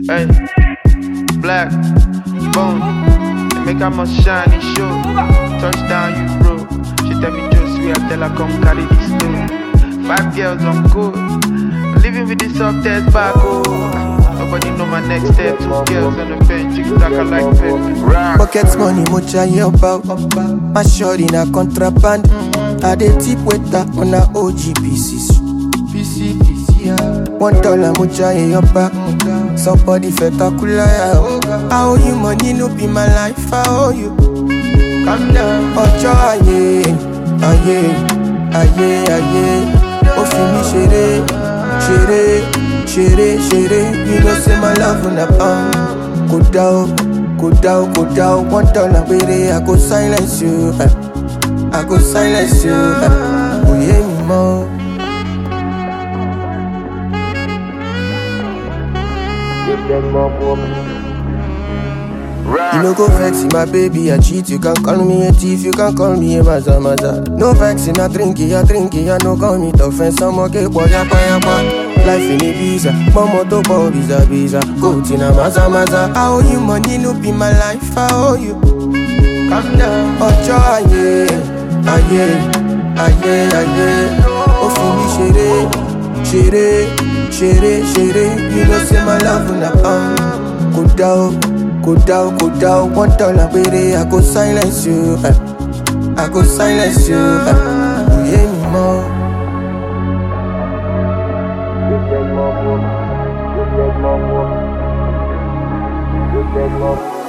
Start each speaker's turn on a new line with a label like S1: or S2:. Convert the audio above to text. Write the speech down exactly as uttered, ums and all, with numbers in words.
S1: Hey, black, bone, they make her must shine and show. Touchdown, you bro. She tell me just sweet, I tell her come carry this stone. Five girls on good, living with the softest back, oh. Nobody know my next step. Two girls on the bench, you talk like pep.
S2: Pocket money, much I hear about. My short in a contraband. I dey tip waiter on a O G P C. P C, P C, yeah. One dollar, much I hear about. Somebody spectacular, yeah. I owe you money, no be my life, I owe you. Calm down. Ojo aye, aye, aye, aye. Oh, fini chérie, chérie. Chérie, chérie, you know say my love on a pound. Go down, go down, go down. One dollar, baby, I go silence you. I go silence you. Oh, yeah, me more. You no go vexing my baby, I cheat. You can call me a thief, you can call me a maza maza. No vexing, I drink it, I drink it, I no call me tough and some okay, boy, yapa yapa. Life in Ibiza, mama to boy, visa visa. Go to na maza maza. I owe you money, no be my life, I owe you. Calm down. Ojo aye, aye, aye, aye. Oh, fini chérie, chérie, chérie, chérie. You know say my love on a pound. Go down. Go down, go down, one dollar, baby, I go silence you. I go silence you. You hear me more.
S3: You take more, you take more, you take more.